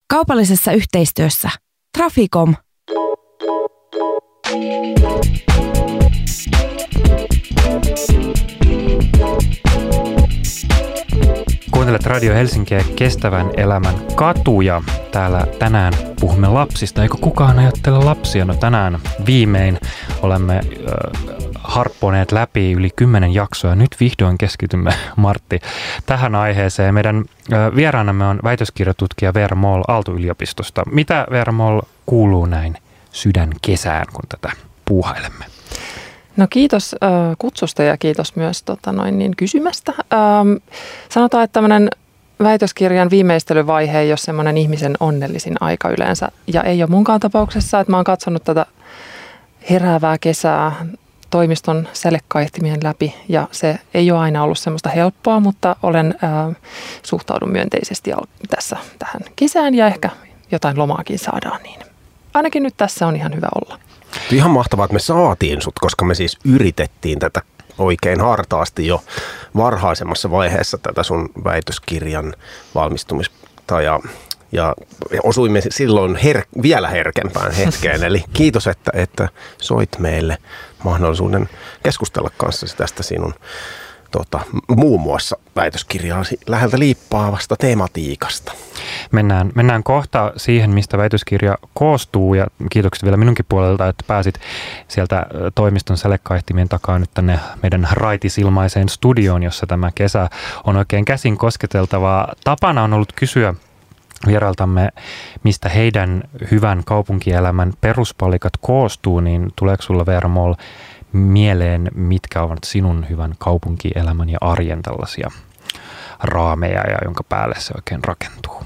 Kaupallisessa yhteistyössä Traficom. Kuuntelet Radio Helsinkiä kestävän elämän katuja. Täällä tänään puhumme lapsista. Eikö kukaan ajattele lapsia? No tänään viimein olemme harpponeet läpi yli 10 jaksoa. Nyt vihdoin keskitymme, Martti, tähän aiheeseen. Meidän vieraanamme on väitöskirjatutkija Veera Moll Aalto-yliopistosta. Mitä, Veera Moll, kuuluu näin sydänkesään, kun tätä puuhailemme? No kiitos kutsusta ja kiitos myös kysymästä. Sanotaan, että tämmöinen väitöskirjan viimeistelyvaihe ei ole semmoinen ihmisen onnellisin aika yleensä. Ja ei ole munkaan tapauksessa, että mä oon katsonut tätä heräävää kesää toimiston sädekaihtimien läpi. Ja se ei ole aina ollut semmoista helppoa, mutta suhtaudun myönteisesti tässä tähän kesään ja ehkä jotain lomaakin saadaan. Niin ainakin nyt tässä on ihan hyvä olla. Ihan mahtavaa, että me saatiin sut, koska me siis yritettiin tätä oikein hartaasti jo varhaisemmassa vaiheessa tätä sun väitöskirjan valmistumista ja osuimme silloin vielä herkempään hetkeen. Eli kiitos, että soit meille mahdollisuuden keskustella kanssasi tästä sinun muun muassa väitöskirjaasi läheltä liippaavasta tematiikasta. Mennään kohta siihen, mistä väitöskirja koostuu, ja kiitokset vielä minunkin puolelta, että pääsit sieltä toimiston sädekaihtimien takaa nyt tänne meidän raitisilmaiseen studioon, jossa tämä kesä on oikein käsin kosketeltavaa. Tapana on ollut kysyä vierailtamme, mistä heidän hyvän kaupunkielämän peruspalikat koostuu, niin tuleeko sulla, Veera Moll, mieleen, mitkä ovat sinun hyvän kaupunkielämän ja arjen tällaisia raameja, ja jonka päälle se oikein rakentuu?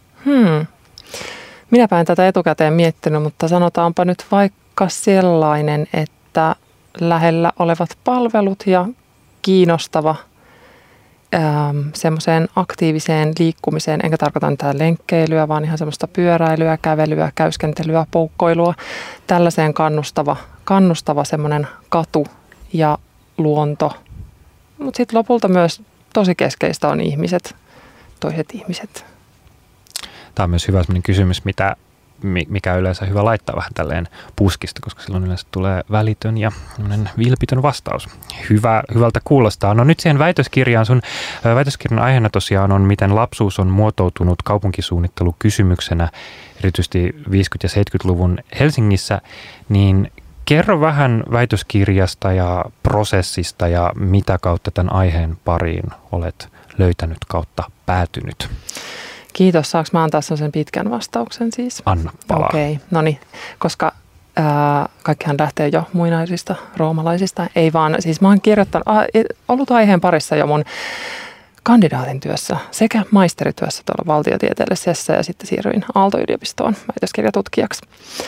Minäpä en tätä etukäteen miettinyt, mutta sanotaanpa nyt vaikka sellainen, että lähellä olevat palvelut ja kiinnostava semmoiseen aktiiviseen liikkumiseen, enkä tarkoita mitään lenkkeilyä, vaan ihan semmoista pyöräilyä, kävelyä, käyskentelyä, poukkoilua, tällaiseen kannustava semmoinen katu ja luonto. Mutta sitten lopulta myös tosi keskeistä on ihmiset, toiset ihmiset. Tämä on myös hyvä sellainen kysymys, mikä on yleensä hyvä laittaa vähän tälleen puskista, koska silloin yleensä tulee välitön ja vilpitön vastaus. Hyvältä kuulostaa. No nyt siihen väitöskirjaan. Sun väitöskirjan aiheena tosiaan on, miten lapsuus on muotoutunut kaupunkisuunnittelukysymyksenä, erityisesti 50- ja 70-luvun Helsingissä. Niin kerro vähän väitöskirjasta ja prosessista ja mitä kautta tämän aiheen pariin olet löytänyt kautta päätynyt. Kiitos. Saanko mä antaa sen pitkän vastauksen siis? Anna palaa. Okei, no niin, koska kaikkihan lähtee jo muinaisista roomalaisista. Ei vaan, siis mä oon ollut aiheen parissa jo mun kandidaatin työssä sekä maisterityössä tuolla valtiotieteellisessä ja sitten siirryin Aalto-yliopistoon väitöskirjatutkijaksi.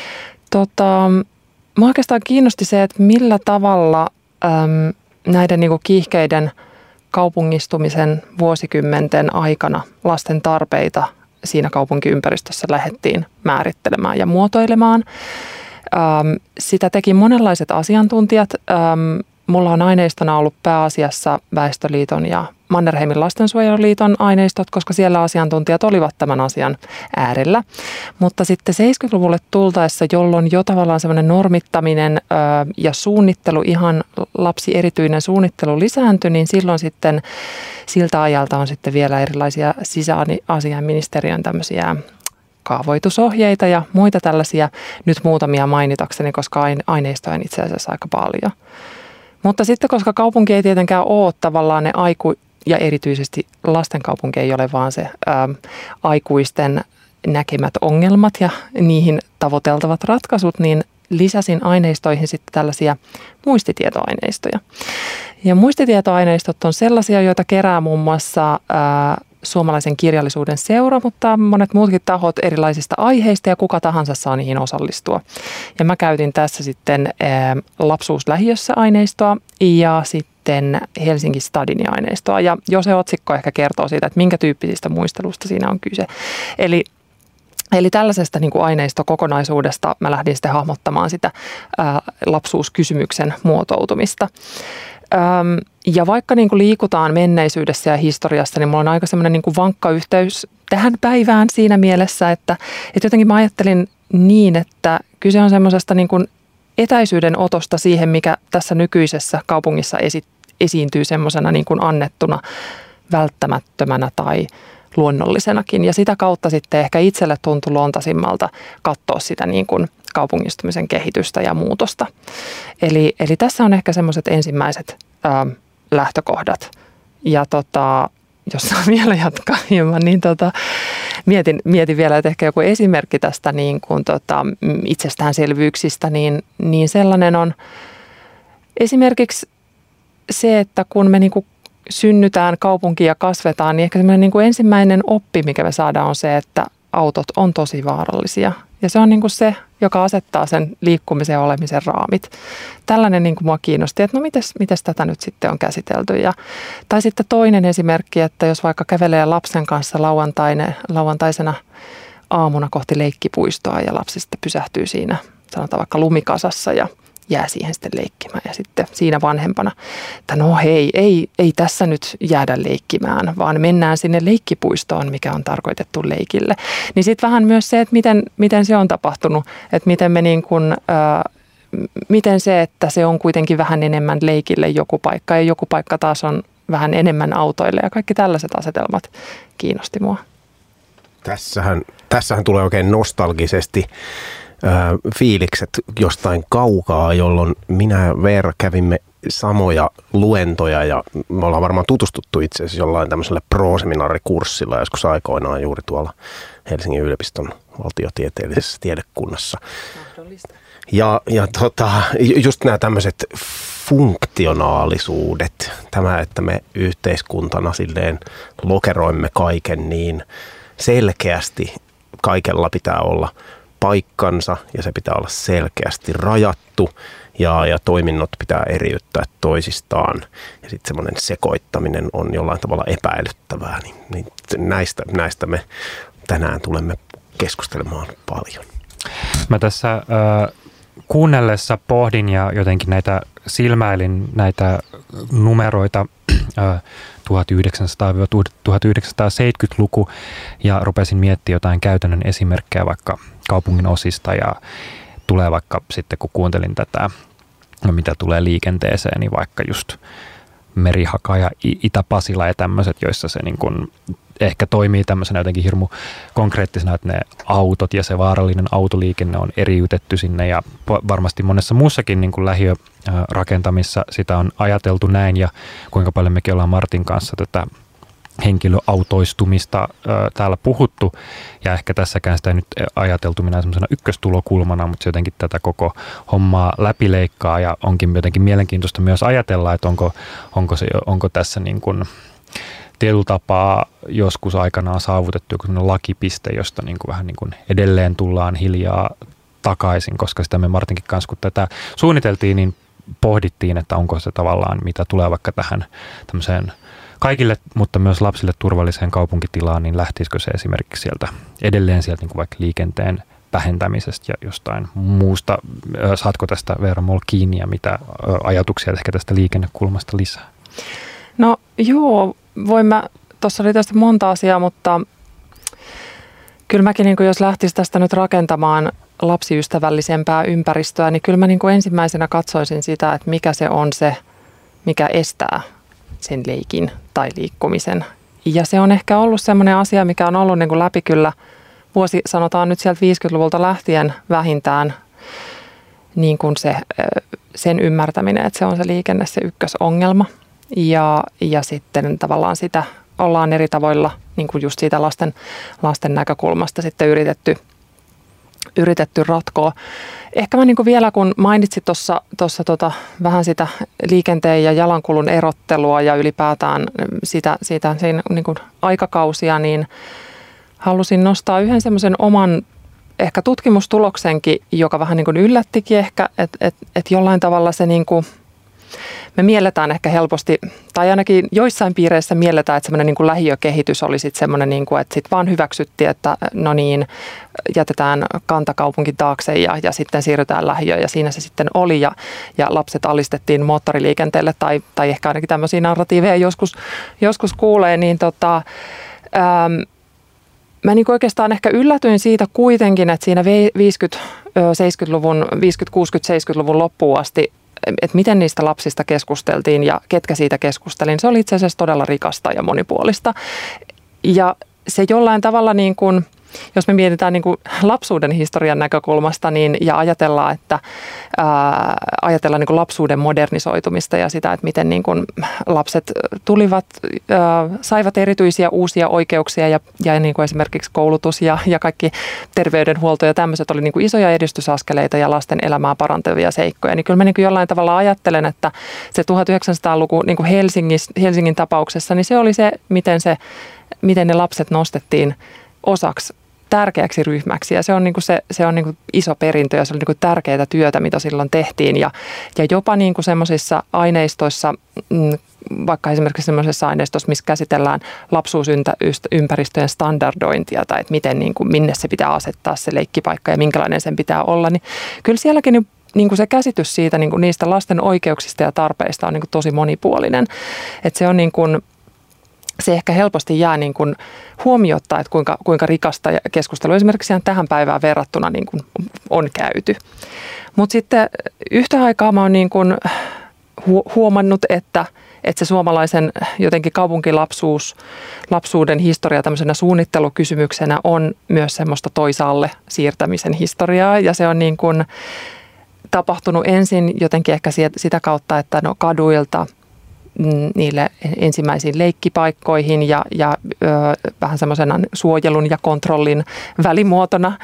Mä oikeastaan kiinnosti se, että millä tavalla näiden niinku kiihkeiden kaupungistumisen vuosikymmenten aikana lasten tarpeita siinä kaupunkiympäristössä lähdettiin määrittelemään ja muotoilemaan. Sitä teki monenlaiset asiantuntijat. Mulla on aineistona ollut pääasiassa Väestöliiton ja Mannerheimin lastensuojeluliiton aineistot, koska siellä asiantuntijat olivat tämän asian äärellä. Mutta sitten 70-luvulle tultaessa, jolloin jo tavallaan semmoinen normittaminen ja suunnittelu, ihan lapsierityinen suunnittelu lisääntyi, niin silloin sitten siltä ajalta on sitten vielä erilaisia sisäasiainministeriön tämmöisiä kaavoitusohjeita ja muita tällaisia, nyt muutamia mainitakseni, koska aineistoja on itse asiassa aika paljon. Mutta sitten, koska kaupunki ei tietenkään ole tavallaan ne ja erityisesti lasten kaupunki ei ole vaan se aikuisten näkemät ongelmat ja niihin tavoiteltavat ratkaisut, niin lisäsin aineistoihin sitten tällaisia muistitietoaineistoja. Ja muistitietoaineistot on sellaisia, joita kerää muun muassa Suomalaisen kirjallisuuden seura, mutta monet muutkin tahot erilaisista aiheista ja kuka tahansa saa niihin osallistua. Ja mä käytin tässä sitten lapsuuslähiössä aineistoa ja sitten Helsingin Stadinin aineistoa. Ja jo se otsikko ehkä kertoo siitä, että minkä tyyppisistä muistelusta siinä on kyse. Eli tällaisesta niin kuin aineistokokonaisuudesta mä lähdin sitten hahmottamaan sitä lapsuuskysymyksen muotoutumista. Ja vaikka niin kuin liikutaan menneisyydessä ja historiassa, niin mulla on aika semmoinen niin kuin vankka yhteys tähän päivään siinä mielessä, että jotenkin mä ajattelin niin, että kyse on semmoisesta niin kuin etäisyyden otosta siihen, mikä tässä nykyisessä kaupungissa esiintyy semmoisena niin kuin annettuna välttämättömänä tai luonnollisenakin. Ja sitä kautta sitten ehkä itselle tuntui luontaisimmalta katsoa sitä niin kuin kaupungistumisen kehitystä ja muutosta. Eli tässä on ehkä semmoiset ensimmäiset lähtökohdat. Ja jos saan vielä jatkaa hieman, niin mietin vielä, että ehkä joku esimerkki tästä niin kuin itsestäänselvyyksistä, niin sellainen on esimerkiksi se, että kun me niin kuin synnytään kaupunkiin ja kasvetaan, niin ehkä semmoinen niin kuin ensimmäinen oppi, mikä me saadaan, on se, että autot on tosi vaarallisia. Ja se on niin kuin se, joka asettaa sen liikkumisen ja olemisen raamit. Tällainen niin kuin mua kiinnosti, että no mites tätä nyt sitten on käsitelty. Tai sitten toinen esimerkki, että jos vaikka kävelee lapsen kanssa lauantaisena aamuna kohti leikkipuistoa ja lapsi sitten pysähtyy siinä, sanotaan vaikka lumikasassa ja jää siihen sitten leikkimään ja sitten siinä vanhempana, että no hei, ei tässä nyt jäädä leikkimään, vaan mennään sinne leikkipuistoon, mikä on tarkoitettu leikille. Niin sitten vähän myös se, että miten se on tapahtunut, että miten me niin kuin, miten se, että se on kuitenkin vähän enemmän leikille joku paikka ja joku paikka taas on vähän enemmän autoille ja kaikki tällaiset asetelmat kiinnosti mua. Tässähän tulee oikein nostalgisesti fiilikset jostain kaukaa, jolloin minä ja Veera kävimme samoja luentoja ja me ollaan varmaan tutustuttu itse asiassa jollain tämmöisellä pro-seminaarikurssilla joskus aikoinaan juuri tuolla Helsingin yliopiston valtiotieteellisessä tiedekunnassa. Ja just nämä tämmöiset funktionaalisuudet, tämä, että me yhteiskuntana silleen lokeroimme kaiken niin selkeästi, kaikella pitää olla paikkansa ja se pitää olla selkeästi rajattu ja toiminnot pitää eriyttää toisistaan ja sitten semmoinen sekoittaminen on jollain tavalla epäilyttävää, niin näistä me tänään tulemme keskustelemaan paljon. Mä tässä kuunnellessa pohdin ja jotenkin silmäilin näitä numeroita 1900-1970-luku ja rupesin miettimään jotain käytännön esimerkkejä vaikka kaupungin osista ja tulee vaikka sitten kun kuuntelin tätä, mitä tulee liikenteeseen, niin vaikka just Merihaka ja Itä-Pasila ja tämmöiset, joissa se niin kuin ehkä toimii tämmöisenä jotenkin hirmu konkreettisena, että ne autot ja se vaarallinen autoliikenne on eriytetty sinne ja varmasti monessa muussakin niin kuin lähiörakentamissa sitä on ajateltu näin ja kuinka paljon mekin ollaan Martin kanssa tätä henkilöautoistumista täällä puhuttu ja ehkä tässäkään sitä ei nyt ajateltu minä semmoisena ykköstulokulmana, mutta se jotenkin tätä koko hommaa läpileikkaa ja onkin jotenkin mielenkiintoista myös ajatella, että onko tässä niin kuin tietyllä tapaa joskus aikanaan saavutettu joku sellainen lakipiste, josta niin kuin vähän niin kuin edelleen tullaan hiljaa takaisin, koska sitä me Martinkin kanssa, kun tätä suunniteltiin, niin pohdittiin, että onko se tavallaan, mitä tulee vaikka tähän tämmöiseen kaikille, mutta myös lapsille turvalliseen kaupunkitilaan, niin lähtisikö se esimerkiksi sieltä edelleen sieltä niin kuin vaikka liikenteen vähentämisestä ja jostain muusta. Saatko tästä Veera Moll kiinni ja mitä ajatuksia ehkä tästä liikennekulmasta lisää? No joo, tuossa oli tästä monta asiaa, mutta kyllä mäkin niin jos lähtisi tästä nyt rakentamaan lapsiystävällisempää ympäristöä, niin kyllä mä niin ensimmäisenä katsoisin sitä, että mikä se on se, mikä estää sen leikin tai liikkumisen. Ja se on ehkä ollut semmoinen asia, mikä on ollut niin läpi kyllä sanotaan nyt sieltä 50-luvulta lähtien vähintään niin kuin sen ymmärtäminen, että se on se liikenne se ykkösongelma. Ja sitten tavallaan sitä ollaan eri tavoilla niin kuin just siitä lasten näkökulmasta sitten yritetty ratkoa. Ehkä mä niin kuin vielä kun mainitsit tuossa vähän sitä liikenteen ja jalankulun erottelua ja ylipäätään siitä siinä niin kuin aikakausia, niin halusin nostaa yhden semmoisen oman ehkä tutkimustuloksenkin, joka vähän niin kuin yllättikin ehkä, että jollain tavalla se niin kuin me mielletään ehkä helposti, tai ainakin joissain piireissä mielletään, että semmoinen niin kuin lähiökehitys oli sitten semmoinen, niin kuin, että sitten vaan hyväksyttiin, että no niin, jätetään kantakaupunki taakse ja sitten siirrytään lähiöön ja siinä se sitten oli ja lapset alistettiin moottoriliikenteelle tai ehkä ainakin tämmöisiä narratiiveja joskus kuulee, niin mä niin oikeastaan ehkä yllätyin siitä kuitenkin, että siinä 50-70-luvun, 50-60-70-luvun loppuun asti, että miten niistä lapsista keskusteltiin ja ketkä siitä keskustelin. Se oli itse asiassa todella rikasta ja monipuolista. Ja se jollain tavalla, niin kuin, jos me mietitään niin kuin lapsuuden historian näkökulmasta ja ajatellaan, että ajatellaan niin kuin lapsuuden modernisoitumista ja sitä, että miten niin kuin lapset tulivat, saivat erityisiä uusia oikeuksia ja niin kuin esimerkiksi koulutus ja kaikki terveydenhuolto ja tämmöiset oli niin kuin isoja edistysaskeleita ja lasten elämää parantavia seikkoja. Niin kyllä mä niin kuin jollain tavalla ajattelen, että se 1900-luku niin kuin Helsingin tapauksessa, niin se oli se, miten ne lapset nostettiin osaksi tärkeäksi ryhmäksi ja se on niin kuin iso perintö ja se oli niin kuin tärkeää työtä, mitä silloin tehtiin ja jopa niin kuin semmoisissa aineistoissa, vaikka esimerkiksi semmoisessa aineistossa, missä käsitellään lapsuusympäristöjen standardointia tai että miten, niin kuin, minne se pitää asettaa se leikkipaikka ja minkälainen sen pitää olla, niin kyllä sielläkin niin kuin se käsitys siitä niin kuin niistä lasten oikeuksista ja tarpeista on niin kuin tosi monipuolinen, että se on niin kuin se ehkä helposti jää niin kuin huomiotta, että kuinka rikasta keskustelua esimerkiksi tähän päivään verrattuna niin kuin on käyty. Mutta sitten yhtä aikaa mä oon niin kuin huomannut, että se suomalaisen jotenkin kaupunkilapsuuden historia tämmöisenä suunnittelukysymyksenä on myös semmoista toisaalle siirtämisen historiaa ja se on niin kuin tapahtunut ensin jotenkin ehkä sitä kautta, että kaduilta niille ensimmäisiin leikkipaikkoihin ja vähän semmoisena suojelun ja kontrollin välimuotona.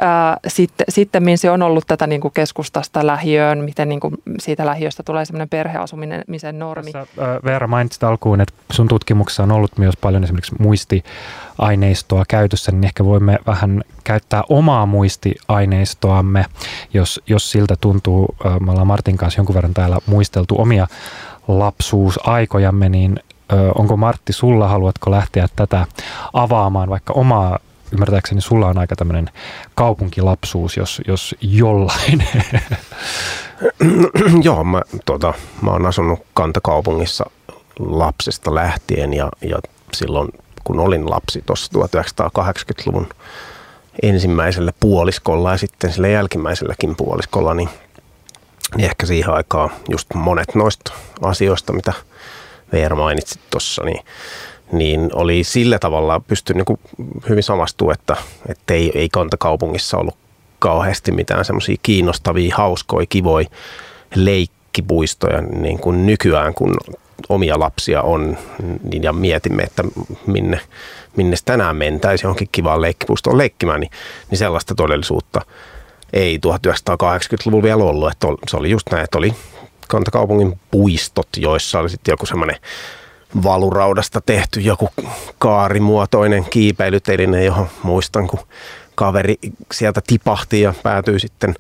Sitten se on ollut tätä niin kuin keskustasta lähiöön, miten niin kuin siitä lähiöstä tulee semmoinen perheasumisen normi. Veera mainitsit alkuun, että sun tutkimuksessa on ollut myös paljon esimerkiksi muistiaineistoa käytössä, niin ehkä voimme vähän käyttää omaa muistiaineistoamme, jos siltä tuntuu. Me ollaan Martin kanssa jonkun verran täällä muisteltu omia lapsuusaikojamme, niin onko Martti sulla, haluatko lähteä tätä avaamaan, vaikka omaa, ymmärtääkseni sulla on aika tämmöinen kaupunkilapsuus, jos jollain. Joo, mä oon asunut kantakaupungissa lapsesta lähtien ja silloin kun olin lapsi tuossa 1980-luvun ensimmäisellä puoliskolla ja sitten sillä jälkimmäiselläkin puoliskolla, niin ehkä siihen aikaan just monet noista asioista, mitä Veera mainitsit tuossa, niin oli sillä tavalla pystyi niin kuin hyvin samastumaan, että ei kantakaupungissa ollut kauheasti mitään semmoisia kiinnostavia, hauskoja, kivoja leikkipuistoja niin kuin nykyään, kun omia lapsia on ja mietimme, että minne tänään mentäisiin johonkin kivaan leikkipuistoon leikkimään, niin sellaista todellisuutta ei 1980-luvulla vielä ollut, että se oli just näin, että oli kantakaupungin puistot, joissa oli sitten joku semmoinen valuraudasta tehty joku kaarimuotoinen kiipeilyteline, johon muistan, kun kaveri sieltä tipahti ja päätyi sitten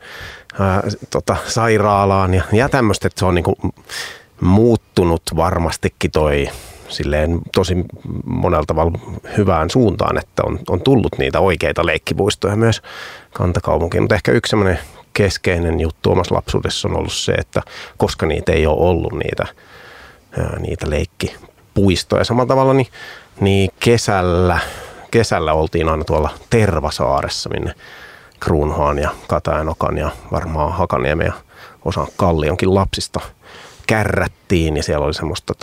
sairaalaan ja tämmöistä, että se on niinku muuttunut varmastikin toi silleen tosi monella tavalla hyvään suuntaan, että on tullut niitä oikeita leikkipuistoja myös kantakaupunkiin, mutta ehkä yksi semmoinen keskeinen juttu omassa lapsuudessa on ollut se, että koska niitä ei ole ollut niitä leikkipuistoja samalla tavalla, niin kesällä oltiin aina tuolla Tervasaaressa, minne Kruunhaan ja Katajanokan ja varmaan Hakaniemen ja osan Kallionkin lapsista kärrättiin ja siellä oli semmoista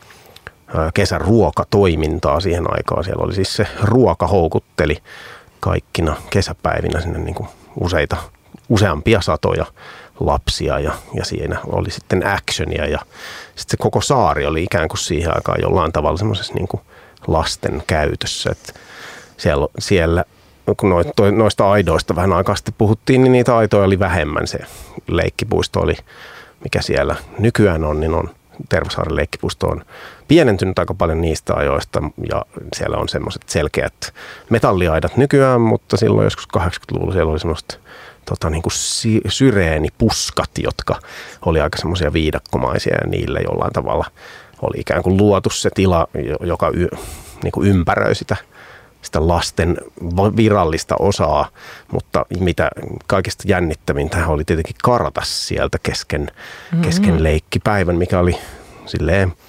kesäruokatoimintaa siihen aikaan. Siellä oli siis se ruoka houkutteli kaikkina kesäpäivinä sinne niin kuin useampia satoja lapsia ja siinä oli sitten actionia ja sitten se koko saari oli ikään kuin siihen aikaan jollain tavalla semmoisessa niin kuin lasten käytössä. Että siellä kun noista aidoista vähän aikaa sitten puhuttiin, niin niitä aitoja oli vähemmän. Se leikkipuisto oli, mikä siellä nykyään on, niin on Tervasaaren leikkipuisto on pienentynyt aika paljon niistä ajoista ja siellä on semmoiset selkeät metalliaidat nykyään, mutta silloin joskus 80-luvulla siellä oli semmoiset niin kuin syreenipuskat, jotka oli aika semmoisia viidakkomaisia ja niille jollain tavalla oli ikään kuin luotu se tila, joka niin kuin ympäröi sitä lasten virallista osaa, mutta mitä kaikista jännittävintä oli tietenkin karata sieltä kesken leikkipäivän, mikä oli silleen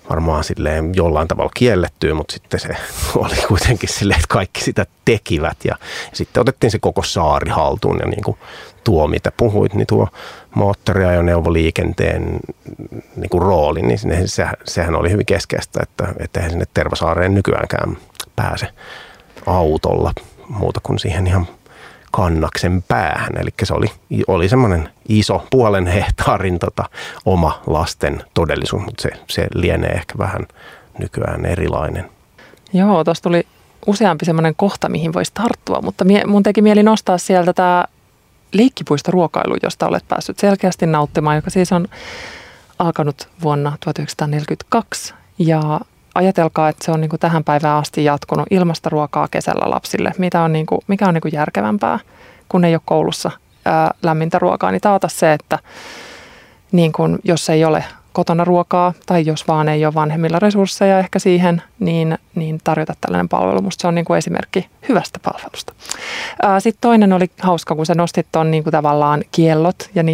varmaan silleen jollain tavalla kiellettyä, mutta sitten se oli kuitenkin silleen, että kaikki sitä tekivät ja sitten otettiin se koko saari haltuun ja niin kuin tuo, mitä puhuit, niin tuo moottoriajoneuvoliikenteen niin kuin rooli, niin sehän oli hyvin keskeistä, että eihän sinne Tervasaareen nykyäänkään pääse autolla muuta kuin siihen ihan kannaksen päähän. Eli se oli semmoinen iso 0,5 hehtaarin oma lasten todellisuus, mutta se lienee ehkä vähän nykyään erilainen. Joo, tuossa tuli useampi semmoinen kohta, mihin voisi tarttua, mutta mun teki mieli nostaa sieltä tämä leikkipuistoruokailu, josta olet päässyt selkeästi nauttimaan, joka siis on alkanut vuonna 1942 ja ajatelkaa, että se on niin kuin tähän päivään asti jatkunut ilmasta ruokaa kesällä lapsille. Mikä on niin kuin järkevämpää, kun ei ole koulussa lämmintä ruokaa, niin taata se, että niin kuin, jos ei ole kotona ruokaa tai jos vaan ei ole vanhemmilla resursseja ehkä siihen, niin tarjota tällainen palvelu. Musta se on niin kuin esimerkki hyvästä palvelusta. Sitten toinen oli hauska, kun sä nostit tuon niin kuin tavallaan kiellot ja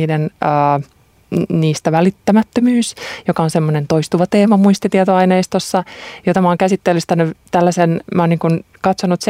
niistä välittämättömyys, joka on semmoinen toistuva teema muistitietoaineistossa, jota mä oon käsittelystänyt tällaisen, mä oon niin kuin katsonut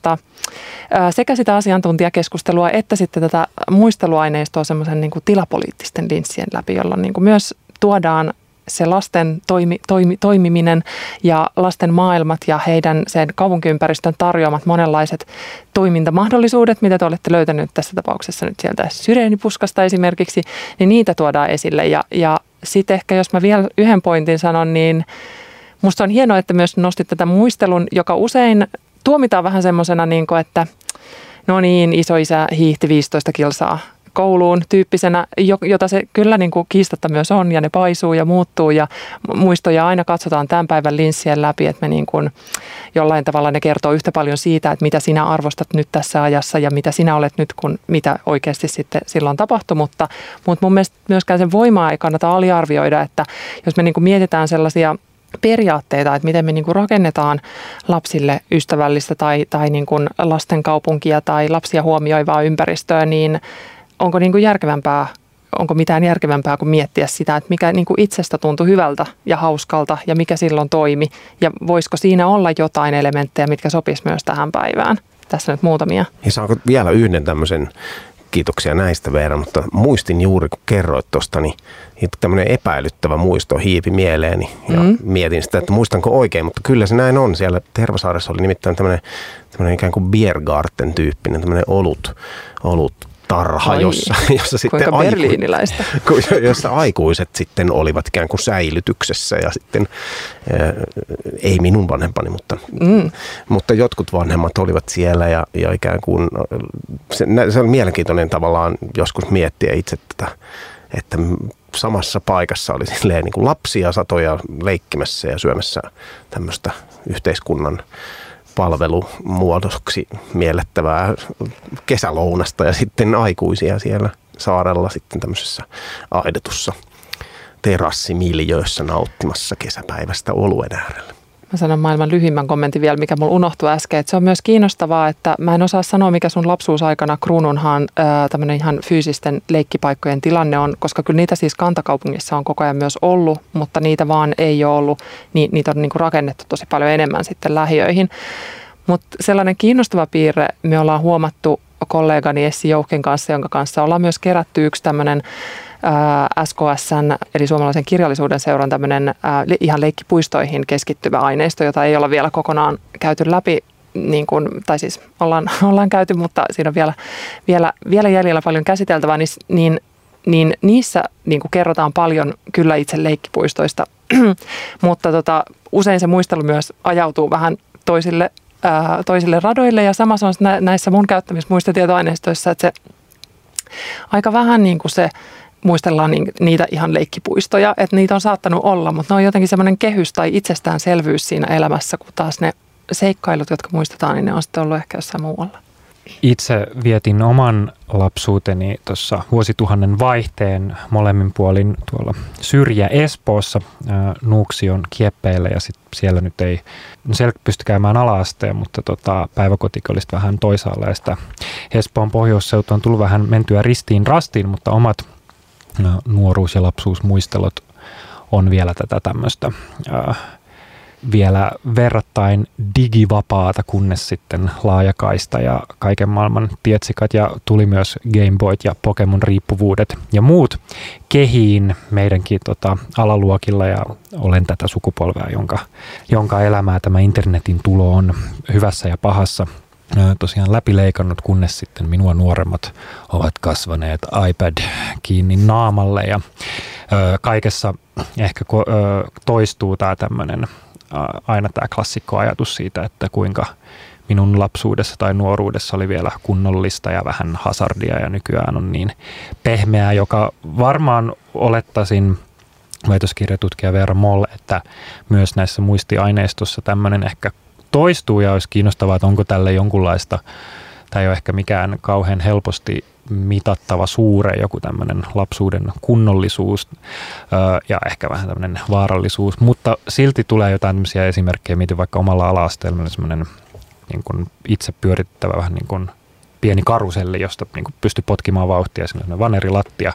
sekä sitä asiantuntijakeskustelua että sitten tätä muisteluaineistoa semmoisen niin kuin tilapoliittisten linssien läpi, jolloin niin kuin myös tuodaan se lasten toimiminen ja lasten maailmat ja heidän sen kaupunkiympäristön tarjoamat monenlaiset toimintamahdollisuudet, mitä te olette löytäneet tässä tapauksessa nyt sieltä Syreenipuskasta esimerkiksi, niin niitä tuodaan esille. Ja sitten ehkä jos mä vielä yhden pointin sanon, niin musta on hienoa, että myös nostit tätä muistelun, joka usein tuomitaan vähän semmoisena, niin kuin, että no niin, isoisä hiihti 15 kilsaa kouluun tyyppisenä, jota se kyllä niin kuin kiistatta myös on ja ne paisuu ja muuttuu ja muistoja aina katsotaan tämän päivän linssien läpi, että me niin kuin jollain tavalla ne kertoo yhtä paljon siitä, että mitä sinä arvostat nyt tässä ajassa ja mitä sinä olet nyt, kun mitä oikeasti sitten silloin tapahtui, mutta mun mielestä myöskään sen voimaa ei kannata aliarvioida, että jos me niin kuin mietitään sellaisia periaatteita, että miten me niin kuin rakennetaan lapsille ystävällistä tai niin kuin lasten kaupunkia tai lapsia huomioivaa ympäristöä, niin onko niin kuin järkevämpää, onko mitään järkevämpää kuin miettiä sitä, että mikä niin kuin itsestä tuntui hyvältä ja hauskalta ja mikä silloin toimi ja voisiko siinä olla jotain elementtejä, mitkä sopisi myös tähän päivään. Tässä nyt muutamia. Ja saanko vielä yhden tämmöisen, kiitoksia näistä Veera, mutta muistin juuri kun kerroit tuosta, niin tämmöinen epäilyttävä muisto hiipi mieleeni ja mietin sitä, että muistanko oikein, mutta kyllä se näin on. Siellä Tervasaaressa oli nimittäin tämmöinen ikään kuin Biergarten tyyppinen, tämmöinen olut tarha, jossa sitten jossa aikuiset sitten olivat ikään kuin säilytyksessä ja sitten ei minun vanhempani, mutta jotkut vanhemmat olivat siellä ja ikään kuin se on mielenkiintoinen tavallaan joskus miettiä itse tätä, että samassa paikassa oli silleen niin kuin lapsia satoja leikkimässä ja syömässä tämmöistä yhteiskunnan palvelumuodoksi miellettävää kesälounasta ja sitten aikuisia siellä saarella sitten tämmöisessä aidetussa terassimiljöössä nauttimassa kesäpäivästä oluen äärellä. Mä sanon maailman lyhimmän kommentin vielä, mikä mulla unohtui äsken, että se on myös kiinnostavaa, että mä en osaa sanoa, mikä sun lapsuusaikana Kruununhaan tämmöinen ihan fyysisten leikkipaikkojen tilanne on, koska kyllä niitä siis kantakaupungissa on koko ajan myös ollut, mutta niitä vaan ei ole ollut, niitä on niinku rakennettu tosi paljon enemmän sitten lähiöihin. Mutta sellainen kiinnostava piirre me ollaan huomattu kollegani Essi Jouhken kanssa, jonka kanssa ollaan myös kerätty yksi tämmöinen SKS:n eli Suomalaisen kirjallisuuden seuran tämmöinen ihan leikkipuistoihin keskittyvä aineisto, jota ei olla vielä kokonaan käyty läpi, niin kuin, tai siis ollaan käyty, mutta siinä on vielä jäljellä paljon käsiteltävää, niin niissä niin kuin kerrotaan paljon kyllä itse leikkipuistoista, mutta usein se muistelu myös ajautuu vähän toisille radoille ja sama on näissä mun käyttämissä muistitietoaineistoissa, että se aika vähän niin kuin se muistellaan niitä ihan leikkipuistoja, että niitä on saattanut olla, mutta ne on jotenkin semmoinen kehys tai itsestäänselvyys siinä elämässä, kun taas ne seikkailut, jotka muistetaan, niin ne on sitten ollut ehkä jossain muualla. Itse vietin oman lapsuuteni tuossa vuosituhannen vaihteen molemmin puolin tuolla Syrjä-Espoossa Nuuksion kieppeillä ja sit siellä nyt ei, siellä pysty käymään ala-asteen, mutta päiväkotikin olisi vähän toisaalla ja sitä Espoon pohjoisseutu on tullut vähän mentyä ristiin rastiin, mutta omat nuoruus- ja lapsuusmuistelot on vielä tätä tämmöistä vielä verrattain digivapaata, kunnes sitten laajakaista ja kaiken maailman tietsikat ja tuli myös Game Boyt ja Pokemon riippuvuudet ja muut kehiin meidänkin alaluokilla, ja olen tätä sukupolvea, jonka elämää tämä internetin tulo on hyvässä ja pahassa tosiaan läpileikannut, kunnes sitten minua nuoremmat ovat kasvaneet iPad kiinni naamalle, ja kaikessa ehkä toistuu tämä tämmöinen aina tämä klassikkoajatus siitä, että kuinka minun lapsuudessa tai nuoruudessa oli vielä kunnollista ja vähän hazardia, ja nykyään on niin pehmeää, joka varmaan olettaisin väitöskirjatutkija Veera Moll, että myös näissä muistiaineistossa tämmöinen ehkä toistuu, ja olisi kiinnostavaa, että onko tälle jonkunlaista, tämä ei ole ehkä mikään kauhean helposti mitattava suure, joku tämmöinen lapsuuden kunnollisuus ja ehkä vähän tämmöinen vaarallisuus, mutta silti tulee jotain tämmöisiä esimerkkejä, miten vaikka omalla ala-asteella semmoinen niin kuin itse pyörittävä vähän niin kuin pieni karuselli, josta niin kuin pystyi potkimaan vauhtia, semmoinen vanerilattia,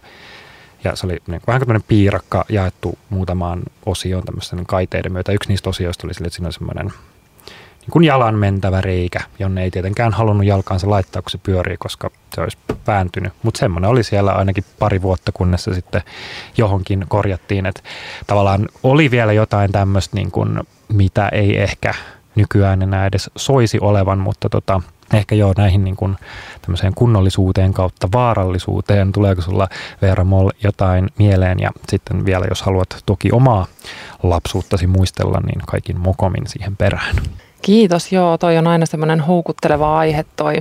ja se oli niin kuin vähän tämmöinen piirakka jaettu muutamaan osioon tämmöisen kaiteiden myötä. Yksi niistä osioista oli sille, että siinä on semmoinen niin kuin jalan mentävä reikä, jonne ei tietenkään halunnut jalkaansa laittaa, kun se pyörii, koska se olisi vääntynyt. Mutta semmoinen oli siellä ainakin pari vuotta, kunnes se sitten johonkin korjattiin. Että tavallaan oli vielä jotain tämmöistä, niin kuin, mitä ei ehkä nykyään enää edes soisi olevan, mutta ehkä joo näihin niin kuin tämmöiseen kunnollisuuteen kautta vaarallisuuteen. Tuleeko sulla, Veera Moll, jotain mieleen? Ja sitten vielä, jos haluat toki omaa lapsuuttasi muistella, niin kaikin mokomin siihen perään. Kiitos. Joo, toi on aina semmoinen houkutteleva aihe, toi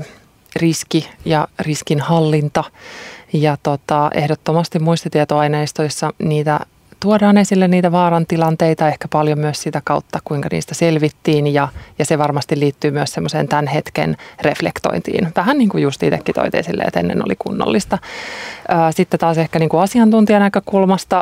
riski ja riskinhallinta. Ja ehdottomasti muistitietoaineistoissa niitä tuodaan esille, niitä vaaran tilanteita, ehkä paljon myös sitä kautta, kuinka niistä selvittiin, ja se varmasti liittyy myös semmoiseen tämän hetken reflektointiin. Vähän niin kuin just itsekin toit esille, että ennen oli kunnollista. Sitten taas ehkä niin kuin asiantuntijan näkökulmasta,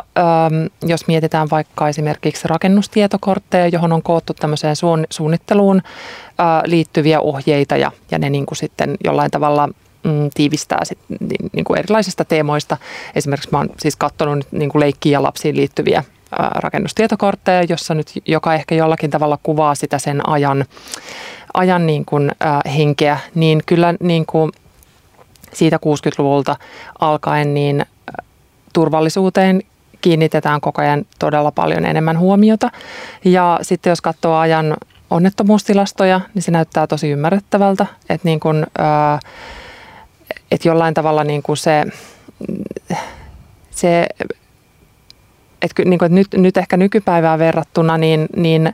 jos mietitään vaikka esimerkiksi rakennustietokortteja, johon on koottu tämmöiseen suunnitteluun liittyviä ohjeita, ja ne niin kuin sitten jollain tavalla tiivistää niin kuin erilaisista teemoista. Esimerkiksi mä oon siis katsonut niin kuin leikkiin ja lapsiin liittyviä rakennustietokortteja, jossa nyt joka ehkä jollakin tavalla kuvaa sitä sen ajan niin kuin, henkeä, niin kyllä niin kuin siitä 60-luvulta alkaen niin turvallisuuteen kiinnitetään koko ajan todella paljon enemmän huomiota. Ja sitten jos katsoo ajan onnettomuustilastoja, niin se näyttää tosi ymmärrettävältä, että niin kuin, että jollain tavalla niin kuin että nyt ehkä nykypäivään verrattuna, niin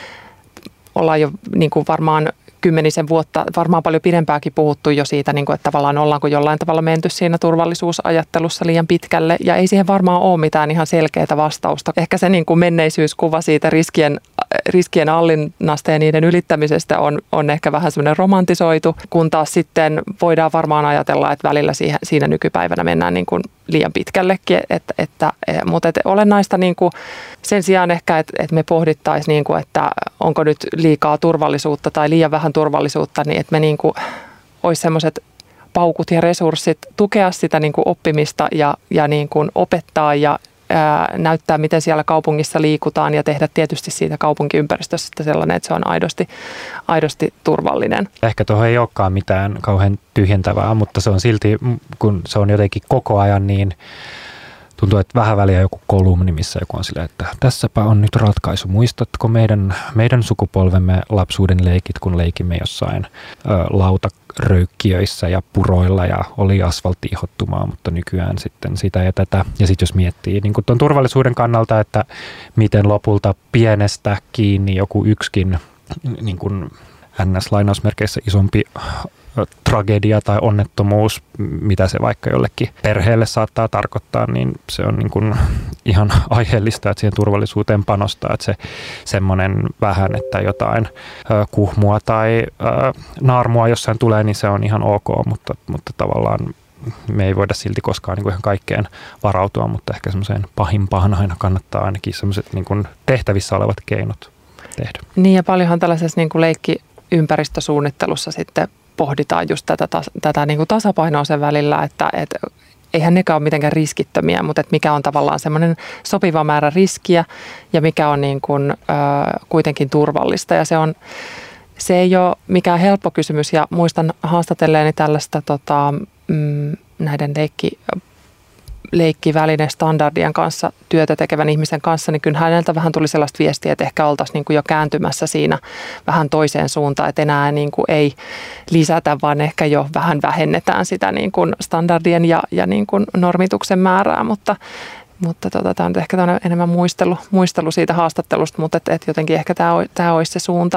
ollaan jo niin kuin varmaan 10 vuotta, varmaan paljon pidempääkin puhuttu jo siitä, niin kuin, että tavallaan ollaanko jollain tavalla menty siinä turvallisuusajattelussa liian pitkälle, ja ei siihen varmaan ole mitään ihan selkeää vastausta. Ehkä se niin kuin menneisyyskuva siitä riskien hallinnasta ja niiden ylittämisestä on ehkä vähän semmoinen romantisoitu, kun taas sitten voidaan varmaan ajatella, että välillä siinä nykypäivänä mennään niin kuin liian pitkällekin, mutta olennaista niin kuin sen sijaan ehkä, että me pohdittaisiin, niin kuin, että onko nyt liikaa turvallisuutta tai liian vähän turvallisuutta, niin että me niin kuin olisi semmoiset paukut ja resurssit tukea sitä niin kuin oppimista ja niin kuin opettaa ja näyttää, miten siellä kaupungissa liikutaan, ja tehdä tietysti siitä kaupunkiympäristöstä sellainen, että se on aidosti turvallinen. Ehkä tuohon ei olekaan mitään kauhean tyhjentävää, mutta se on silti, kun se on jotenkin koko ajan niin, tuntuu, että vähän väliä joku kolumni, missä joku on silleen, että tässäpä on nyt ratkaisu. Muistatko meidän sukupolvemme lapsuuden leikit, kun leikimme jossain lautaröykkiöissä ja puroilla ja oli asfaltti-ihottumaa, mutta nykyään sitten sitä ja tätä. Ja sitten jos miettii niin tuon turvallisuuden kannalta, että miten lopulta pienestä kiinni joku yksikin niin kuin NS-lainausmerkeissä isompi tragedia tai onnettomuus, mitä se vaikka jollekin perheelle saattaa tarkoittaa, niin se on niin kuin ihan aiheellista, että siihen turvallisuuteen panostaa. Että se semmoinen vähän, että jotain kuhmua tai naarmua jossain tulee, niin se on ihan ok, mutta tavallaan me ei voida silti koskaan niin kuin ihan kaikkeen varautua, mutta ehkä semmoiseen pahimpaan aina kannattaa ainakin semmoiset niin kuin tehtävissä olevat keinot tehdä. Niin, ja paljonhan tällaisessa niin kuin leikkiympäristösuunnittelussa sitten pohditaan just tätä niin kuin tasapainoa sen välillä, että eihän nekään ole mitenkään riskittömiä, mutta että mikä on tavallaan semmoinen sopiva määrä riskiä ja mikä on niin kuin, kuitenkin turvallista. Ja se ei ole mikään helppo kysymys ja muistan haastatelleeni tällaista näiden leikkivälinestandardien kanssa työtä tekevän ihmisen kanssa, niin kyllä häneltä vähän tuli sellaista viestiä, että ehkä oltaisiin niin kuin jo kääntymässä siinä vähän toiseen suuntaan, että enää niin kuin ei lisätä, vaan ehkä jo vähän vähennetään sitä niin kuin standardien ja niin kuin normituksen määrää, mutta tämä on ehkä enemmän muistelu siitä haastattelusta, mutta et jotenkin ehkä tämä olisi se suunta.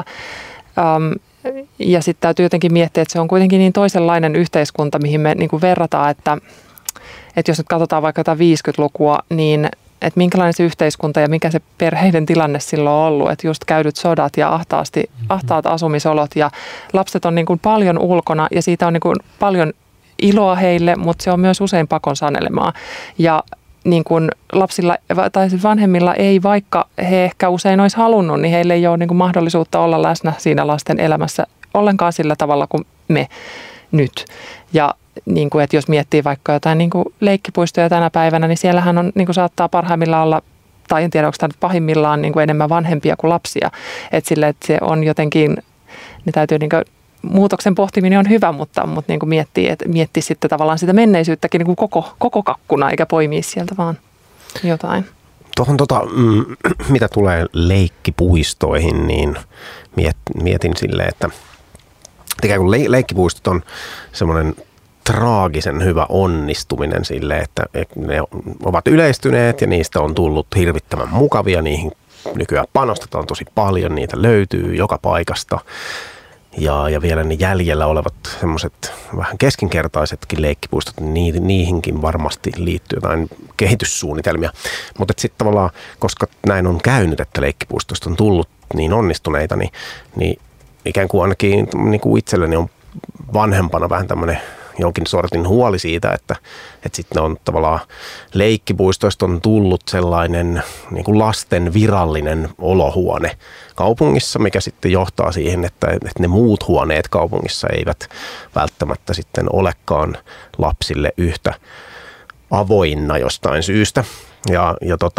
Ja sitten täytyy jotenkin miettiä, että se on kuitenkin niin toisenlainen yhteiskunta, mihin me niin kuin verrataan, että jos nyt katsotaan vaikka jotain 50-lukua, niin että minkälainen se yhteiskunta ja mikä se perheiden tilanne silloin on ollut, että just käydyt sodat ja ahtaat asumisolot ja lapset on niin kuin paljon ulkona ja siitä on niin kuin paljon iloa heille, mutta se on myös usein pakon sanelemaa. Ja niin kuin lapsilla tai vanhemmilla ei, vaikka he ehkä usein olisi halunnut, niin heille ei ole niin kuin mahdollisuutta olla läsnä siinä lasten elämässä ollenkaan sillä tavalla kuin me nyt. Ja niin kuin, että jos miettii vaikka jotain niin kuin leikkipuistoja tänä päivänä, niin siellähän on, niin kuin saattaa parhaimmillaan olla, tai en tiedä, onko tämä nyt pahimmillaan niin kuin enemmän vanhempia kuin lapsia. Että se on jotenkin, ne täytyy niin kuin, muutoksen pohtiminen on hyvä, mutta niin kuin miettii sitten tavallaan sitä menneisyyttäkin niin kuin koko kakkuna, eikä poimia sieltä vaan jotain. Tuohon mitä tulee leikkipuistoihin, niin mietin silleen, että ikään kuin leikkipuistot on semmoinen traagisen hyvä onnistuminen sille, että ne ovat yleistyneet ja niistä on tullut hirvittävän mukavia. Niihin nykyään panostetaan tosi paljon, niitä löytyy joka paikasta. Ja vielä ne jäljellä olevat semmoiset vähän keskinkertaisetkin leikkipuistot, niin niihinkin varmasti liittyy jotain kehityssuunnitelmia. Mutta sitten tavallaan, koska näin on käynyt, että leikkipuistoista on tullut niin onnistuneita, niin ikään kuin ainakin niin kuin itselleni on vanhempana vähän tämmöinen jonkin sortin huoli siitä, että sitten on tavallaan leikkipuistoista on tullut sellainen niin kuin lasten virallinen olohuone kaupungissa, mikä sitten johtaa siihen, että ne muut huoneet kaupungissa eivät välttämättä sitten olekaan lapsille yhtä avoinna jostain syystä. Ja